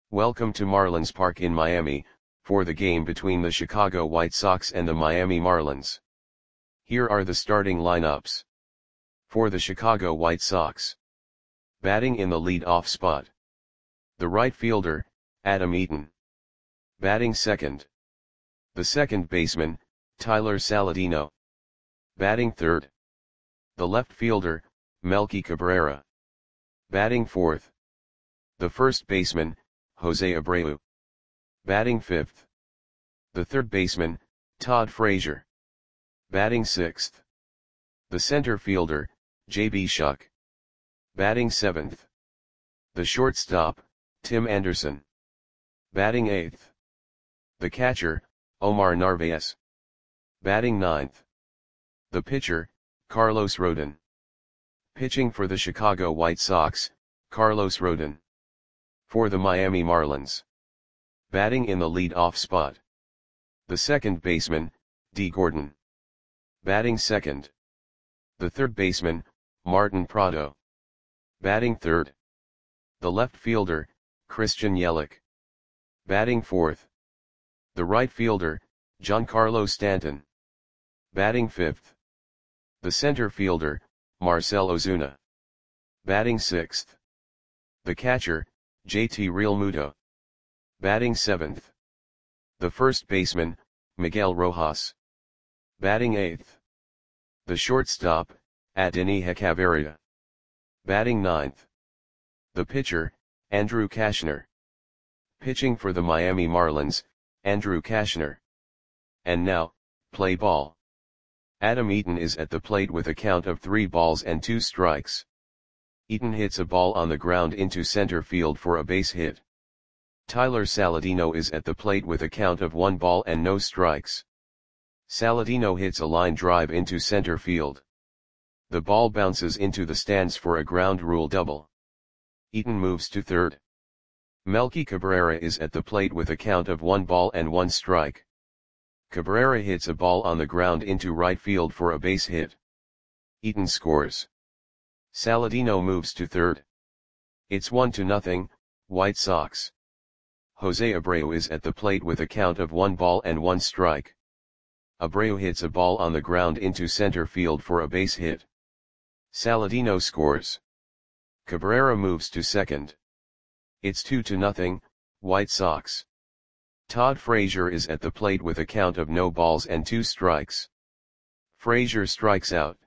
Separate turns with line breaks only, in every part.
Welcome to Marlins Park in Miami, for the game between the Chicago White Sox and the Miami Marlins. Here are the starting lineups. For the Chicago White Sox. Batting in the lead-off spot. The right fielder, Adam Eaton. Batting second. The second baseman, Tyler Saladino. Batting third. The left fielder, Melky Cabrera. Batting fourth. The first baseman, Jose Abreu. Batting fifth. The third baseman, Todd Frazier. Batting sixth. The center fielder, J.B. Shuck. Batting seventh. The shortstop, Tim Anderson. Batting eighth. The catcher, Omar Narvaez. Batting ninth. The pitcher, Carlos Rodon. Pitching for the Chicago White Sox, Carlos Rodon. For the Miami Marlins. Batting in the lead-off spot. The second baseman, Dee Gordon. Batting second. The third baseman, Martin Prado. Batting third. The left fielder, Christian Yelich. Batting fourth. The right fielder, Giancarlo Stanton. Batting fifth. The center fielder, Marcell Ozuna. Batting sixth. The catcher, JT Realmuto. Batting seventh. The first baseman, Miguel Rojas. Batting eighth. The shortstop, Adeiny Hechavarria. Batting ninth. The pitcher, Andrew Cashner. Pitching for the Miami Marlins, Andrew Cashner. And now, play ball. Adam Eaton is at the plate with a count of 3 balls and 2 strikes. Eaton hits a ball on the ground into center field for a base hit. Tyler Saladino is at the plate with a count of 1 ball and no strikes. Saladino hits a line drive into center field. The ball bounces into the stands for a ground rule double. Eaton moves to third. Melky Cabrera is at the plate with a count of 1 ball and 1 strike. Cabrera hits a ball on the ground into right field for a base hit. Eaton scores. Saladino moves to third. It's 1-0, White Sox. Jose Abreu is at the plate with a count of 1 ball and 1 strike. Abreu hits a ball on the ground into center field for a base hit. Saladino scores. Cabrera moves to second. It's 2-0, White Sox. Todd Frazier is at the plate with a count of no balls and 2 strikes. Frazier strikes out.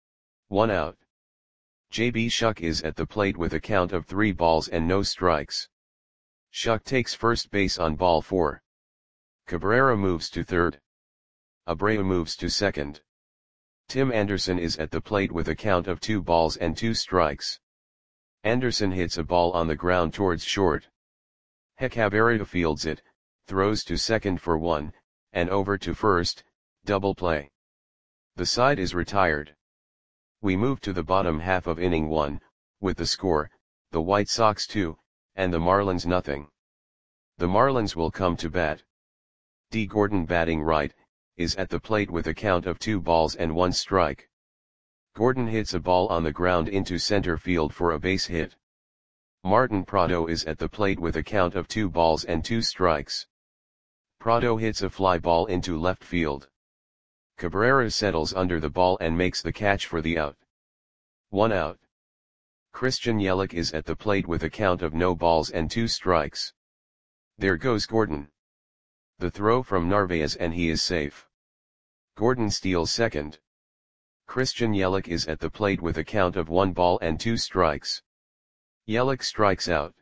1 out. J.B. Shuck is at the plate with a count of 3 balls and no strikes. Shuck takes first base on ball 4. Cabrera moves to third. Abreu moves to second. Tim Anderson is at the plate with a count of 2 balls and 2 strikes. Anderson hits a ball on the ground towards short. Hechavarria fields it, throws to second for 1, and over to first, double play. The side is retired. We move to the bottom half of inning 1, with the score, the White Sox 2, and the Marlins 0. The Marlins will come to bat. Dee Gordon batting right, is at the plate with a count of 2 balls and 1 strike. Gordon hits a ball on the ground into center field for a base hit. Martin Prado is at the plate with a count of 2 balls and 2 strikes. Prado hits a fly ball into left field. Cabrera settles under the ball and makes the catch for the out. 1 out. Christian Yelich is at the plate with a count of no balls and 2 strikes. There goes Gordon. The throw from Narvaez and he is safe. Gordon steals second. Christian Yelich is at the plate with a count of 1 ball and 2 strikes. Yelich strikes out.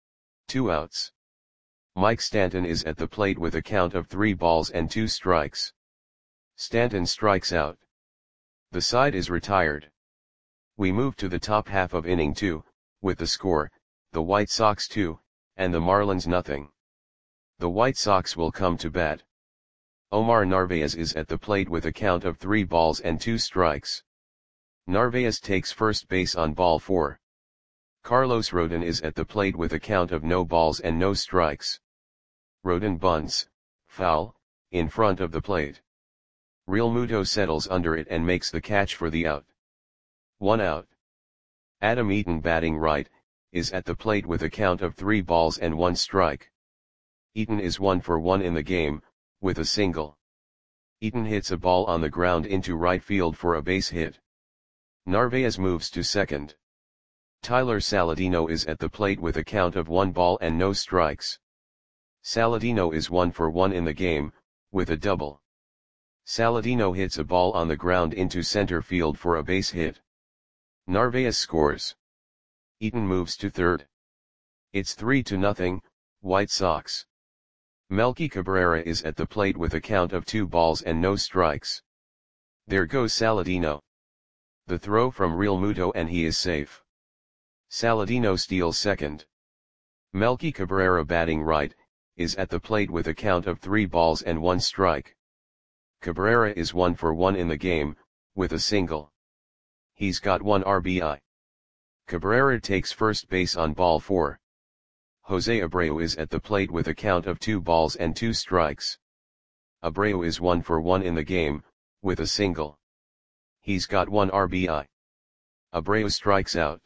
2 outs. Mike Stanton is at the plate with a count of 3 balls and 2 strikes. Stanton strikes out. The side is retired. We move to the top half of inning 2, with the score, the White Sox 2, and the Marlins 0. The White Sox will come to bat. Omar Narvaez is at the plate with a count of 3 balls and 2 strikes. Narvaez takes first base on ball 4. Carlos Rodon is at the plate with a count of no balls and no strikes. Rodon bunts, foul, in front of the plate. Realmuto settles under it and makes the catch for the out. 1 out. Adam Eaton batting right, is at the plate with a count of 3 balls and 1 strike. Eaton is 1 for 1 in the game, with a single. Eaton hits a ball on the ground into right field for a base hit. Narvaez moves to second. Tyler Saladino is at the plate with a count of 1 ball and no strikes. Saladino is 1 for 1 in the game, with a double. Saladino hits a ball on the ground into center field for a base hit. Narvaez scores. Eaton moves to third. It's 3-0, White Sox. Melky Cabrera is at the plate with a count of 2 balls and no strikes. There goes Saladino. The throw from Realmuto and he is safe. Saladino steals second. Melky Cabrera batting right, is at the plate with a count of 3 balls and 1 strike. Cabrera is 1 for 1 in the game, with a single. He's got 1 RBI. Cabrera takes first base on ball 4. Jose Abreu is at the plate with a count of 2 balls and 2 strikes. Abreu is 1 for 1 in the game, with a single. He's got 1 RBI. Abreu strikes out.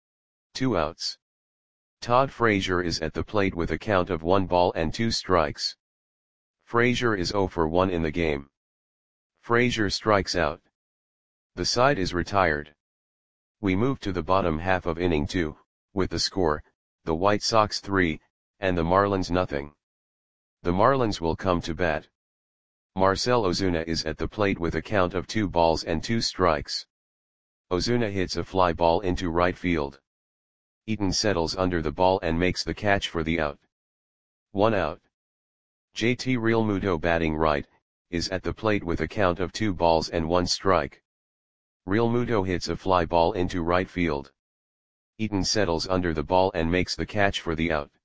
2 outs. Todd Frazier is at the plate with a count of 1 ball and 2 strikes. Frazier is 0 for 1 in the game. Frazier strikes out. The side is retired. We move to the bottom half of inning 2, with the score, the White Sox 3, and the Marlins nothing. The Marlins will come to bat. Marcell Ozuna is at the plate with a count of 2 balls and 2 strikes. Ozuna hits a fly ball into right field. Eaton settles under the ball and makes the catch for the out. 1 out. JT Realmuto batting right, is at the plate with a count of 2 balls and 1 strike. Realmuto hits a fly ball into right field. Eaton settles under the ball and makes the catch for the out.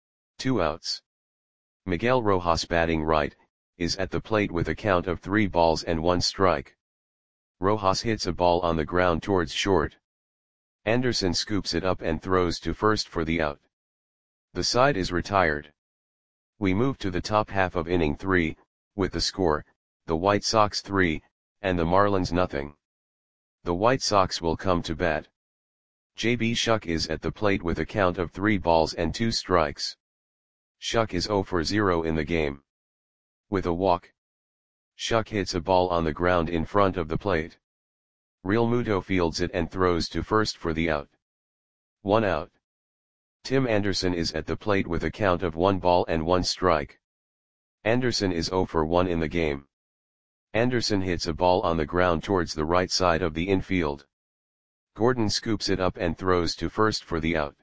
2 outs. Miguel Rojas batting right, is at the plate with a count of 3 balls and 1 strike. Rojas hits a ball on the ground towards short. Anderson scoops it up and throws to first for the out. The side is retired. We move to the top half of inning 3, with the score, the White Sox 3, and the Marlins nothing. The White Sox will come to bat. J.B. Shuck is at the plate with a count of 3 balls and 2 strikes. Shuck is 0 for 0 in the game. With a walk. Shuck hits a ball on the ground in front of the plate. Realmuto fields it and throws to first for the out. 1 out. Tim Anderson is at the plate with a count of 1 ball and 1 strike. Anderson is 0 for 1 in the game. Anderson hits a ball on the ground towards the right side of the infield. Gordon scoops it up and throws to first for the out.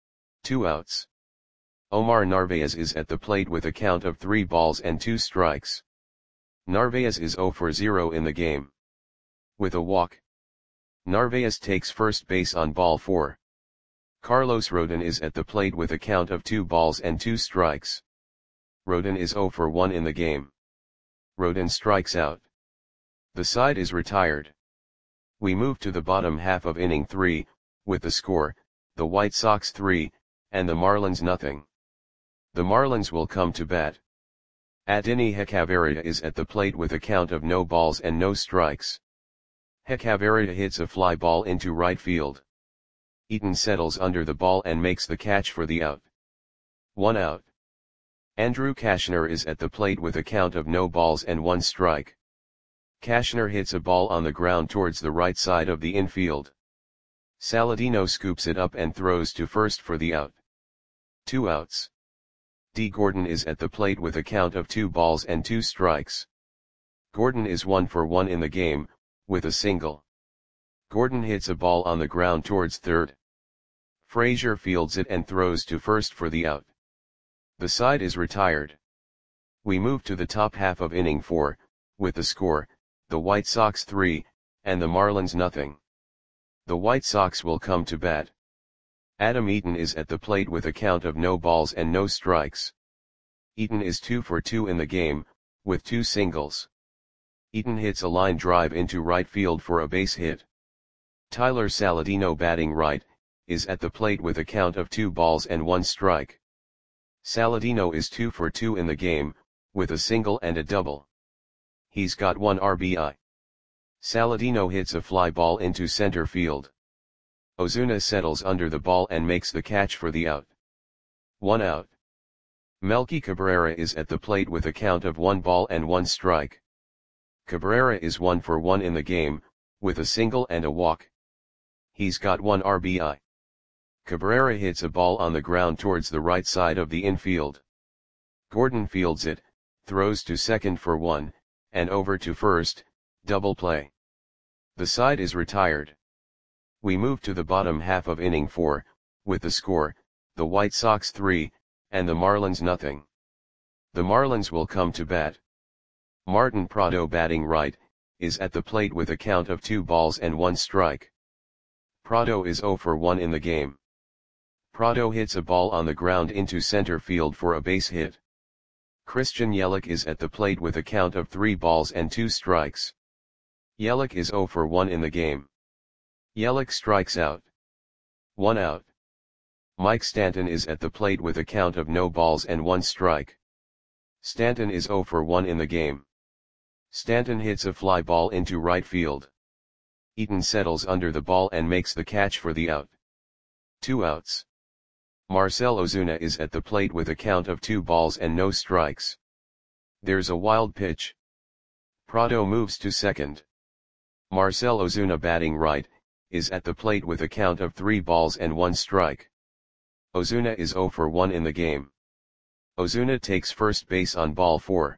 2 outs. Omar Narvaez is at the plate with a count of 3 balls and 2 strikes. Narvaez is 0 for 0 in the game. With a walk. Narvaez takes first base on ball 4. Carlos Rodon is at the plate with a count of 2 balls and 2 strikes. Rodon is 0 for 1 in the game. Rodon strikes out. The side is retired. We move to the bottom half of inning 3, with the score, the White Sox 3, and the Marlins nothing. The Marlins will come to bat. Adeiny Hechavarria is at the plate with a count of no balls and no strikes. Hechavarria hits a fly ball into right field. Eaton settles under the ball and makes the catch for the out. 1 out. Andrew Cashner is at the plate with a count of no balls and 1 strike. Cashner hits a ball on the ground towards the right side of the infield. Saladino scoops it up and throws to first for the out. 2 outs. D. Gordon is at the plate with a count of 2 balls and 2 strikes. Gordon is 1 for 1 in the game, with a single. Gordon hits a ball on the ground towards third. Frazier fields it and throws to first for the out. The side is retired. We move to the top half of inning 4, with the score, the White Sox 3, and the Marlins nothing. The White Sox will come to bat. Adam Eaton is at the plate with a count of no balls and no strikes. Eaton is 2 for 2 in the game, with 2 singles. Eaton hits a line drive into right field for a base hit. Tyler Saladino batting right, is at the plate with a count of 2 balls and 1 strike. Saladino is 2 for 2 in the game, with a single and a double. He's got 1 RBI. Saladino hits a fly ball into center field. Ozuna settles under the ball and makes the catch for the out. 1 out. Melky Cabrera is at the plate with a count of 1 ball and 1 strike. Cabrera is 1 for 1 in the game, with a single and a walk. He's got 1 RBI. Cabrera hits a ball on the ground towards the right side of the infield. Gordon fields it, throws to second for 1, and over to first, double play. The side is retired. We move to the bottom half of inning 4, with the score, the White Sox 3, and the Marlins nothing. The Marlins will come to bat. Martin Prado, batting right, is at the plate with a count of 2 balls and 1 strike. Prado is 0 for 1 in the game. Prado hits a ball on the ground into center field for a base hit. Christian Yelich is at the plate with a count of 3 balls and 2 strikes. Yelich is 0 for 1 in the game. Yelich strikes out. 1 out. Mike Stanton is at the plate with a count of no balls and 1 strike. Stanton is 0 for 1 in the game. Stanton hits a fly ball into right field. Eaton settles under the ball and makes the catch for the out. 2 outs. Marcell Ozuna is at the plate with a count of 2 balls and no strikes. There's a wild pitch. Prado moves to second. Marcell Ozuna, batting right, is at the plate with a count of 3 balls and 1 strike. Ozuna is 0 for 1 in the game. Ozuna takes first base on ball 4.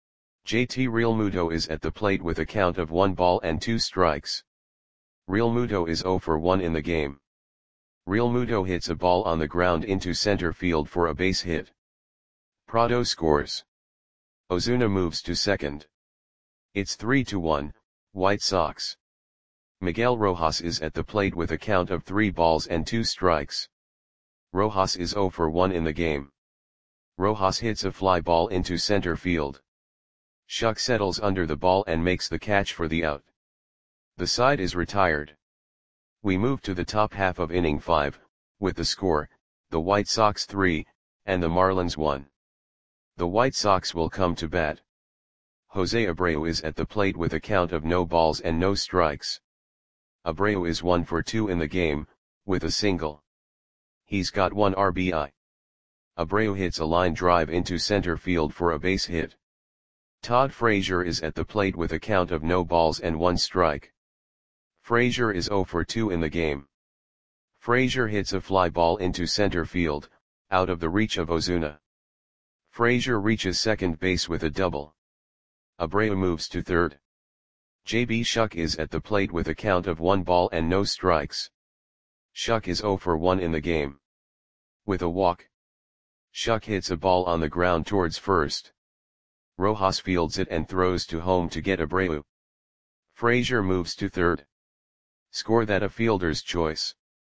JT Realmuto is at the plate with a count of 1 ball and 2 strikes. Realmuto is 0 for 1 in the game. Realmuto hits a ball on the ground into center field for a base hit. Prado scores. Ozuna moves to second. It's 3-1, White Sox. Miguel Rojas is at the plate with a count of 3 balls and 2 strikes. Rojas is 0 for 1 in the game. Rojas hits a fly ball into center field. Shuck settles under the ball and makes the catch for the out. The side is retired. We move to the top half of inning 5, with the score, the White Sox 3, and the Marlins 1. The White Sox will come to bat. Jose Abreu is at the plate with a count of no balls and no strikes. Abreu is 1 for 2 in the game, with a single. He's got 1 RBI. Abreu hits a line drive into center field for a base hit. Todd Frazier is at the plate with a count of no balls and 1 strike. Frazier is 0 for 2 in the game. Frazier hits a fly ball into center field, out of the reach of Ozuna. Frazier reaches second base with a double. Abreu moves to third. J.B. Shuck is at the plate with a count of 1 ball and no strikes. Shuck is 0 for 1 in the game. With a walk. Shuck hits a ball on the ground towards first. Rojas fields it and throws to home to get Abreu. Frazier moves to third. Score that a fielder's choice.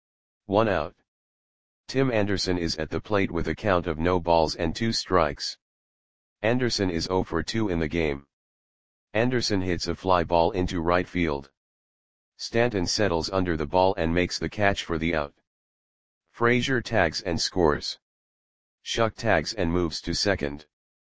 1 out. Tim Anderson is at the plate with a count of no balls and 2 strikes. Anderson is 0 for 2 in the game. Anderson hits a fly ball into right field. Stanton settles under the ball and makes the catch for the out. Frazier tags and scores. Shuck tags and moves to second.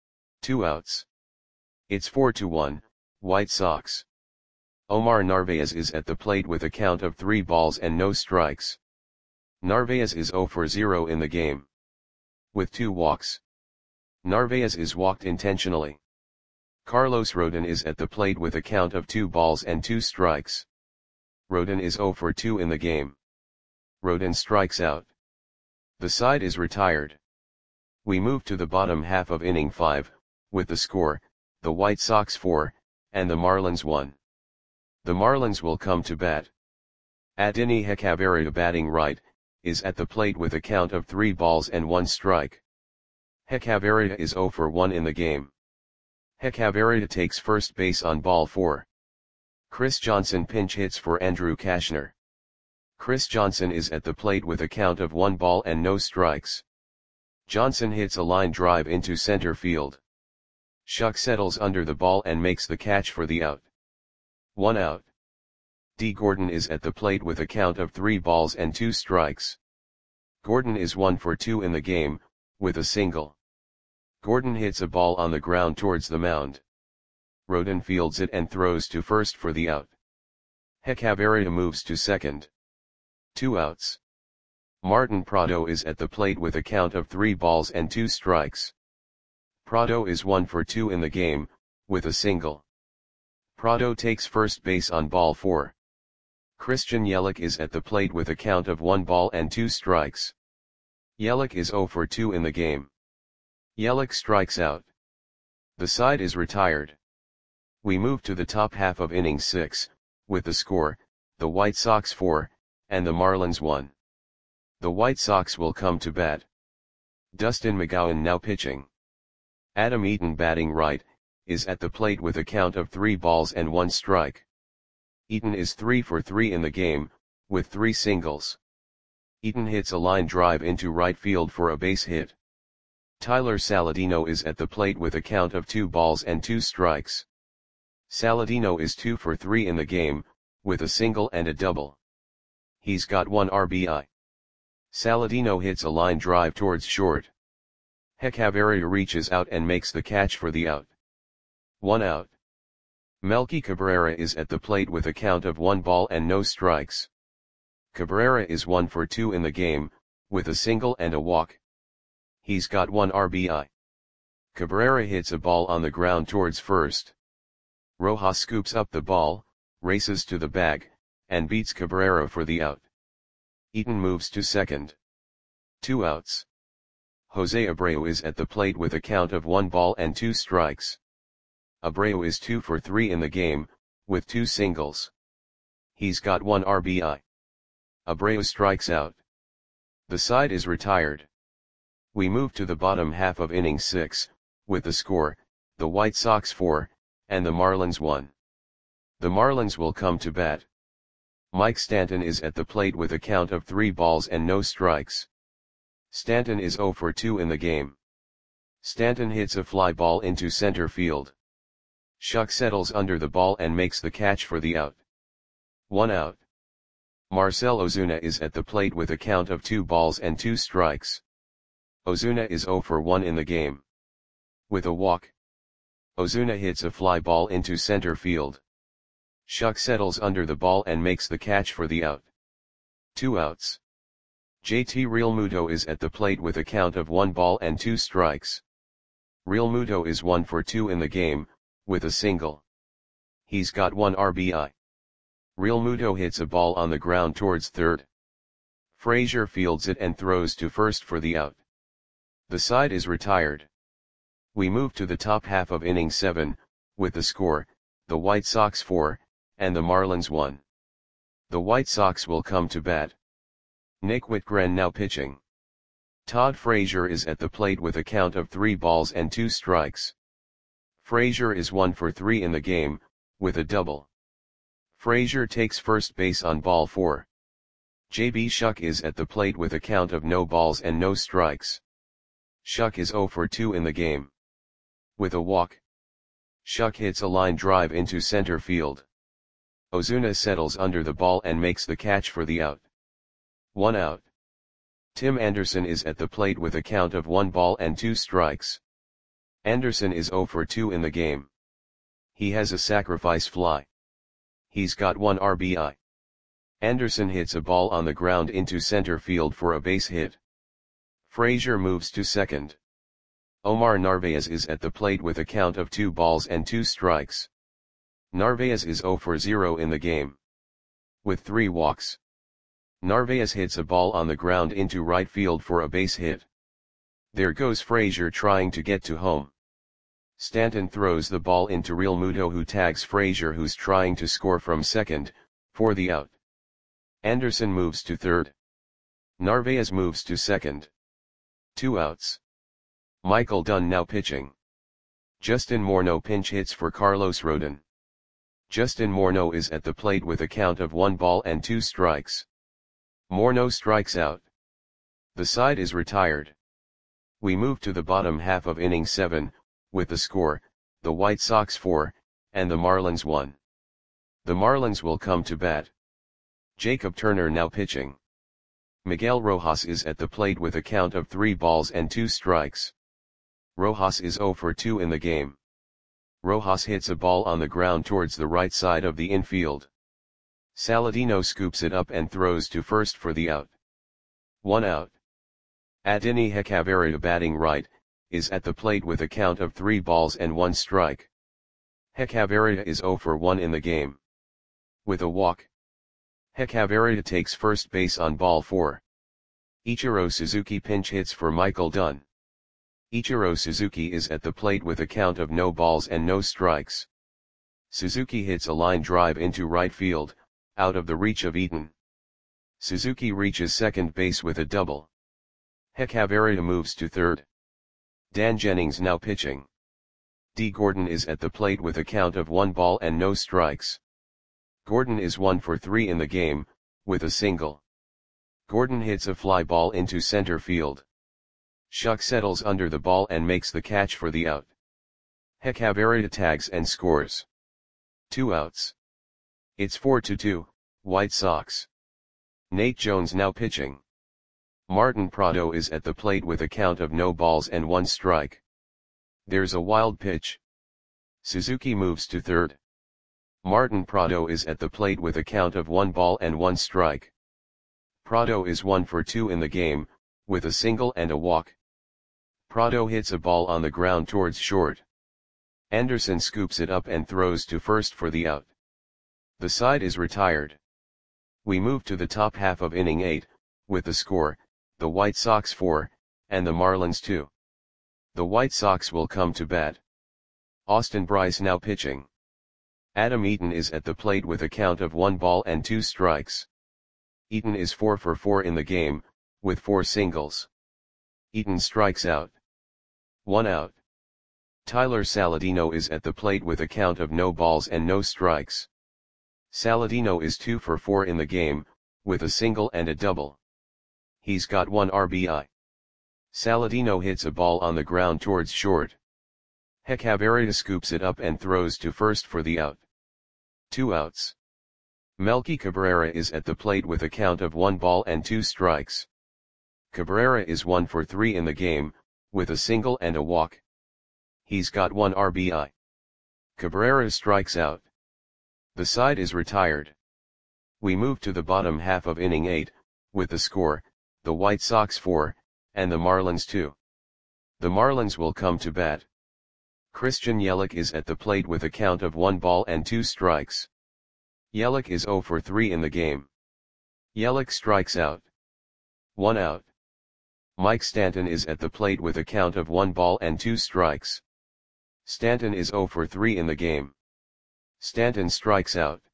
2 outs. It's 4-1, White Sox. Omar Narvaez is at the plate with a count of 3 balls and no strikes. Narvaez is 0 for 0 in the game. With 2 walks. Narvaez is walked intentionally. Carlos Rodon is at the plate with a count of 2 balls and 2 strikes. Rodon is 0 for 2 in the game. Rodon strikes out. The side is retired. We move to the bottom half of inning 5, with the score, the White Sox 4, and the Marlins 1. The Marlins will come to bat. Adeiny Hechavarria, batting right, is at the plate with a count of 3 balls and 1 strike. Hechavarria is 0 for 1 in the game. Hechavarria takes first base on ball 4. Chris Johnson pinch hits for Andrew Cashner. Chris Johnson is at the plate with a count of 1 ball and no strikes. Johnson hits a line drive into center field. Shuck settles under the ball and makes the catch for the out. 1 out. D. Gordon is at the plate with a count of 3 balls and 2 strikes. Gordon is 1 for 2 in the game, with a single. Gordon hits a ball on the ground towards the mound. Rodon fields it and throws to first for the out. Hechavarria moves to second. 2 outs. Martin Prado is at the plate with a count of 3 balls and 2 strikes. Prado is 1 for 2 in the game, with a single. Prado takes first base on ball 4. Christian Yelich is at the plate with a count of 1 ball and 2 strikes. Yelich is 0 for 2 in the game. Yelich strikes out. The side is retired. We move to the top half of inning 6, with the score, the White Sox 4, and the Marlins 1. The White Sox will come to bat. Dustin McGowan now pitching. Adam Eaton batting right, is at the plate with a count of 3 balls and 1 strike. Eaton is 3 for 3 in the game, with 3 singles. Eaton hits a line drive into right field for a base hit. Tyler Saladino is at the plate with a count of 2 balls and 2 strikes. Saladino is 2 for 3 in the game, with a single and a double. He's got 1 RBI. Saladino hits a line drive towards short. Hechavarria reaches out and makes the catch for the out. 1 out. Melky Cabrera is at the plate with a count of 1 ball and no strikes. Cabrera is 1 for 2 in the game, with a single and a walk. He's got 1 RBI. Cabrera hits a ball on the ground towards first. Rojas scoops up the ball, races to the bag, and beats Cabrera for the out. Eaton moves to second. 2 outs. Jose Abreu is at the plate with a count of 1 ball and 2 strikes. Abreu is 2 for 3 in the game, with 2 singles. He's got 1 RBI. Abreu strikes out. The side is retired. We move to the bottom half of inning 6, with the score, the White Sox 4, and the Marlins 1. The Marlins will come to bat. Mike Stanton is at the plate with a count of 3 balls and no strikes. Stanton is 0 for 2 in the game. Stanton hits a fly ball into center field. Shuck settles under the ball and makes the catch for the out. 1 out. Marcell Ozuna is at the plate with a count of 2 balls and 2 strikes. Ozuna is 0 for 1 in the game. With a walk. Ozuna hits a fly ball into center field. Shuck settles under the ball and makes the catch for the out. 2 outs. JT Realmuto is at the plate with a count of 1 ball and 2 strikes. Realmuto is 1 for 2 in the game, with a single. He's got 1 RBI. Realmuto hits a ball on the ground towards third. Frazier fields it and throws to first for the out. The side is retired. We move to the top half of inning 7, with the score, the White Sox 4, and the Marlins 1. The White Sox will come to bat. Nick Whitgren now pitching. Todd Frazier is at the plate with a count of 3 balls and 2 strikes. Frazier is 1 for 3 in the game, with a double. Frazier takes first base on ball 4. J.B. Shuck is at the plate with a count of no balls and no strikes. Shuck is 0 for 2 in the game. With a walk. Shuck hits a line drive into center field. Ozuna settles under the ball and makes the catch for the out. 1 out. Tim Anderson is at the plate with a count of 1 ball and 2 strikes. Anderson is 0 for 2 in the game. He has a sacrifice fly. He's got 1 RBI. Anderson hits a ball on the ground into center field for a base hit. Frazier moves to second. Omar Narvaez is at the plate with a count of 2 balls and 2 strikes. Narvaez is 0 for 0 in the game. With 3 walks. Narvaez hits a ball on the ground into right field for a base hit. There goes Frazier trying to get to home. Stanton throws the ball into Realmuto, who tags Frazier, who's trying to score from second, for the out. Anderson moves to third. Narvaez moves to second. 2 outs. Michael Dunn now pitching. Justin Morneau pinch hits for Carlos Rodon. Justin Morneau is at the plate with a count of 1 ball and 2 strikes. Morneau strikes out. The side is retired. We move to the bottom half of inning 7, with the score, the White Sox 4, and the Marlins 1. The Marlins will come to bat. Jacob Turner now pitching. Miguel Rojas is at the plate with a count of 3 balls and 2 strikes. Rojas is 0 for 2 in the game. Rojas hits a ball on the ground towards the right side of the infield. Saladino scoops it up and throws to first for the out. 1 out. Adini Hechavarita batting right, is at the plate with a count of 3 balls and 1 strike. Hechavarita is 0 for 1 in the game. With a walk. Hechavarita takes first base on ball 4. Ichiro Suzuki pinch hits for Michael Dunn. Ichiro Suzuki is at the plate with a count of no balls and no strikes. Suzuki hits a line drive into right field, out of the reach of Eaton. Suzuki reaches second base with a double. Hechavarita moves to third. Dan Jennings now pitching. D. Gordon is at the plate with a count of 1 ball and no strikes. Gordon is 1 for 3 in the game, with a single. Gordon hits a fly ball into center field. Shuck settles under the ball and makes the catch for the out. Hechavarita tags and scores. 2 outs. It's 4-2, White Sox. Nate Jones now pitching. Martin Prado is at the plate with a count of no balls and 1 strike. There's a wild pitch. Suzuki moves to third. Martin Prado is at the plate with a count of 1 ball and 1 strike. Prado is 1 for 2 in the game, with a single and a walk. Prado hits a ball on the ground towards short. Anderson scoops it up and throws to first for the out. The side is retired. We move to the top half of inning 8, with the score, the White Sox 4, and the Marlins 2. The White Sox will come to bat. Austin Brice now pitching. Adam Eaton is at the plate with a count of 1 ball and 2 strikes. Eaton is 4 for 4 in the game, with 4 singles. Eaton strikes out. 1 out. Tyler Saladino is at the plate with a count of no balls and no strikes. Saladino is 2 for 4 in the game, with a single and a double. He's got 1 RBI. Saladino hits a ball on the ground towards short. Hechavarita scoops it up and throws to first for the out. 2 outs. Melky Cabrera is at the plate with a count of 1 ball and 2 strikes. Cabrera is 1 for 3 in the game, with a single and a walk. He's got 1 RBI. Cabrera strikes out. The side is retired. We move to the bottom half of inning 8, with the score, the White Sox 4, and the Marlins 2. The Marlins will come to bat. Christian Yelich is at the plate with a count of 1 ball and 2 strikes. Yelich is 0 for 3 in the game. Yelich strikes out. 1 out. Mike Stanton is at the plate with a count of 1 ball and 2 strikes. Stanton is 0 for 3 in the game. Stanton strikes out.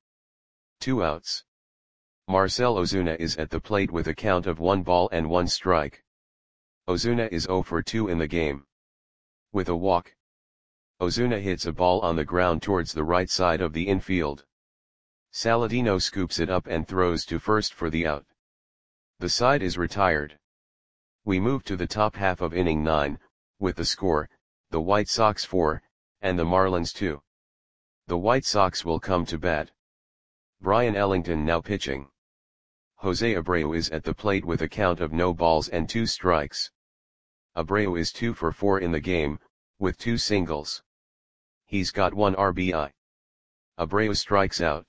2 outs. Marcell Ozuna is at the plate with a count of 1 ball and 1 strike. Ozuna is 0 for 2 in the game. With a walk. Ozuna hits a ball on the ground towards the right side of the infield. Saladino scoops it up and throws to first for the out. The side is retired. We move to the top half of inning 9, with the score, the White Sox 4, and the Marlins 2. The White Sox will come to bat. Brian Ellington now pitching. Jose Abreu is at the plate with a count of no balls and 2 strikes. Abreu is 2 for 4 in the game, with 2 singles. He's got 1 RBI. Abreu strikes out.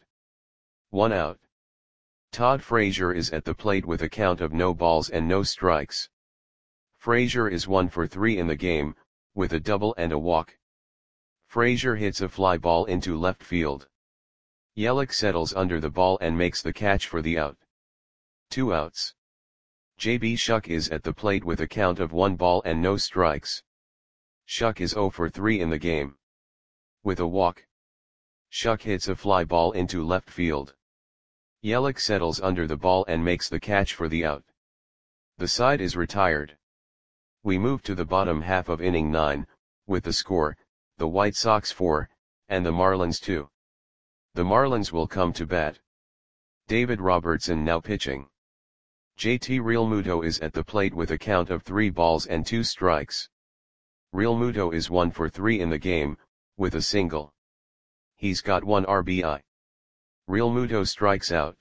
1 out. Todd Frazier is at the plate with a count of no balls and no strikes. Frazier is 1 for 3 in the game, with a double and a walk. Frazier hits a fly ball into left field. Yelich settles under the ball and makes the catch for the out. 2 outs. J.B. Shuck is at the plate with a count of 1 ball and no strikes. Shuck is 0 for 3 in the game. With a walk. Shuck hits a fly ball into left field. Yelich settles under the ball and makes the catch for the out. The side is retired. We move to the bottom half of inning 9, with the score, the White Sox 4, and the Marlins 2. The Marlins will come to bat. David Robertson now pitching. JT Realmuto is at the plate with a count of 3 balls and 2 strikes. Realmuto is 1 for 3 in the game, with a single. He's got 1 RBI. Realmuto strikes out.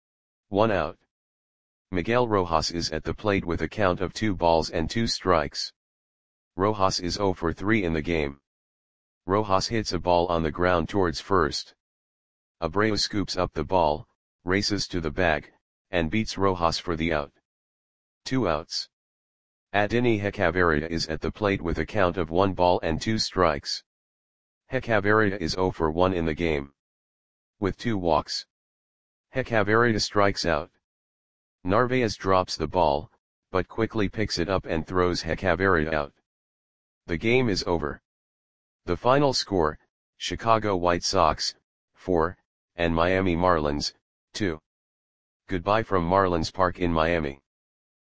1 out. Miguel Rojas is at the plate with a count of 2 balls and 2 strikes. Rojas is 0 for 3 in the game. Rojas hits a ball on the ground towards first. Abreu scoops up the ball, races to the bag, and beats Rojas for the out. 2 outs. Adeiny Hechavarria is at the plate with a count of 1 ball and 2 strikes. Hechavarria is 0 for 1 in the game. With 2 walks. Hechavarria strikes out. Narvaez drops the ball, but quickly picks it up and throws Hechavarria out. The game is over. The final score, Chicago White Sox, 4, and Miami Marlins, 2. Goodbye from Marlins Park in Miami.